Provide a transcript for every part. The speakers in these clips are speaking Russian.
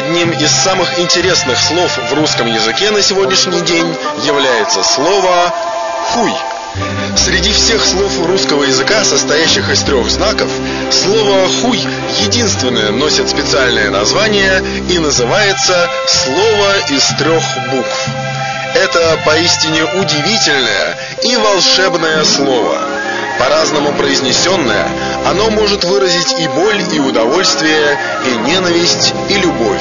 Одним из самых интересных слов в русском языке на сегодняшний день является слово «хуй». Среди всех слов русского языка, состоящих из 3 знаков, слово «хуй» единственное носит специальное название и называется «слово из 3 букв». Это поистине удивительное и волшебное слово. По-разному произнесенное, оно может выразить и боль, и удовольствие, и ненависть, и любовь.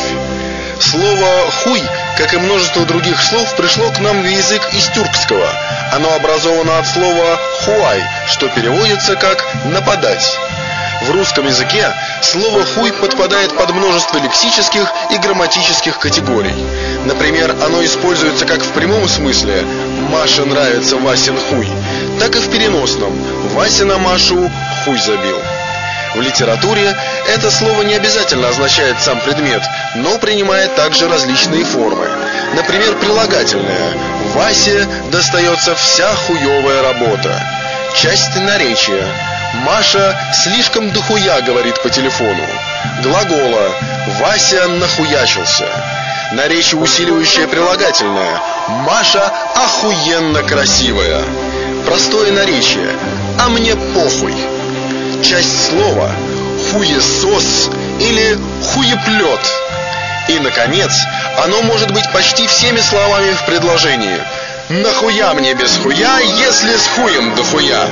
Слово «хуй», как и множество других слов, пришло к нам в язык из тюркского. Оно образовано от слова «хуай», что переводится как «нападать». В русском языке слово «хуй» подпадает под множество лексических и грамматических категорий. Например, оно используется как в прямом смысле «Маше нравится Васин хуй», так и в переносном «Вася на Машу хуй забил». В литературе это слово не обязательно означает сам предмет, но принимает также различные формы. Например, прилагательное «Васе достается вся хуевая работа». Часть наречия «Маша слишком дохуя говорит по телефону». Глагола «Вася нахуячился». Наречие усиливающее прилагательное «Маша охуенно красивая». Простое наречие «А мне похуй». Часть слова «хуесос» или «хуеплет». И, наконец, оно может быть почти всеми словами в предложении «Нахуя мне без хуя, если с хуем дохуя».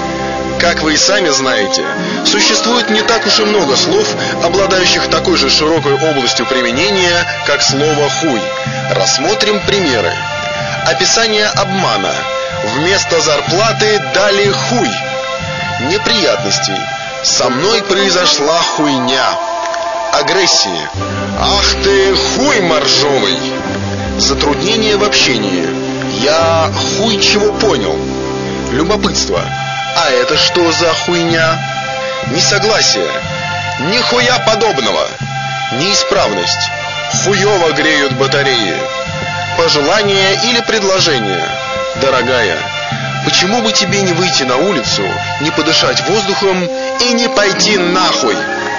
Как вы и сами знаете, существует не так уж и много слов, обладающих такой же широкой областью применения, как слово «хуй». Рассмотрим примеры. Описание обмана. Вместо зарплаты дали хуй. Неприятностей. Со мной произошла хуйня. Агрессии. Ах ты хуй моржовый. Затруднение в общении. Я хуй чего понял. Любопытство. А это что за хуйня? Несогласие. Нихуя подобного. Неисправность. Хуёво греют батареи. Пожелание или предложение. Дорогая, почему бы тебе не выйти на улицу, не подышать воздухом и не пойти нахуй?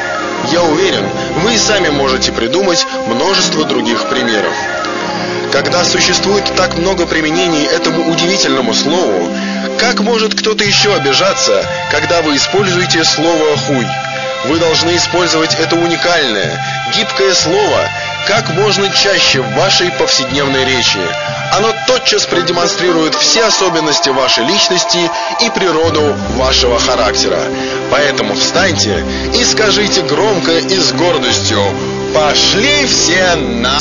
Я уверен, вы и сами можете придумать множество других примеров. Когда существует так много применений этому удивительному слову, как может кто-то еще обижаться, когда вы используете слово «хуй»? Вы должны использовать это уникальное, гибкое слово как можно чаще в вашей повседневной речи. Оно тотчас продемонстрирует все особенности вашей личности и природу вашего характера. Поэтому встаньте и скажите громко и с гордостью: «Пошли все на...»